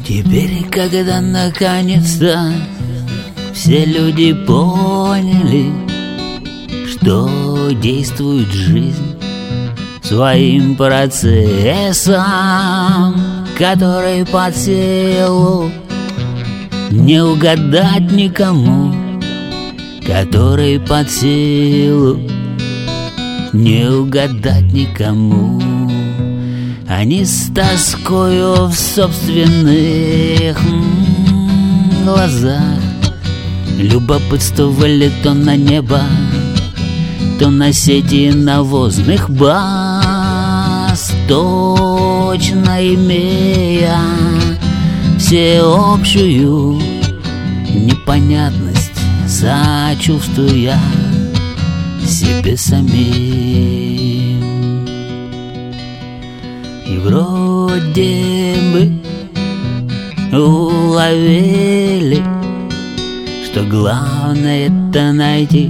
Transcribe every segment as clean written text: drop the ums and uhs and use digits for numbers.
Теперь, когда наконец-то все люди поняли, что действует жизнь своим процессом, который под силу не угадать никому, который под силу не угадать никому. Они с тоскою в собственных глазах любопытствовали то на небо, то на сети навозных баз, точно имея всеобщую непонятность, сочувствуя себе самим. И вроде бы уловили, что главное это найти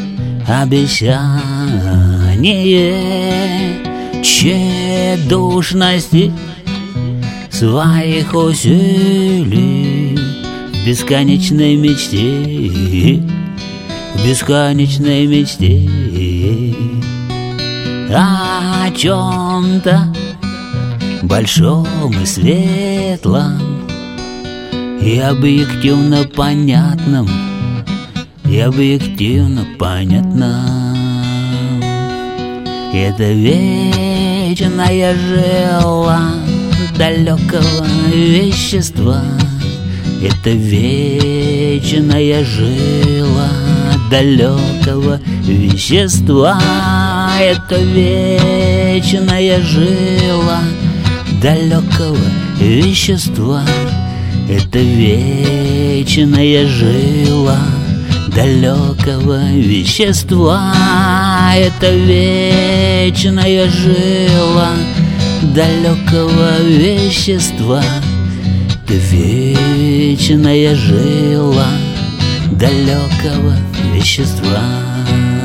обещание тщедушности своих усилий в бесконечной мечте, в бесконечной мечте о чем-то большом и светлом и объективно понятном, и объективно понятном. Это вечная жила далекого вещества, это вечная жила далекого вещества, это вечная жила далекого вещества, это вечная жила далекого вещества, это вечная жила далекого вещества, это вечная жила далекого вещества.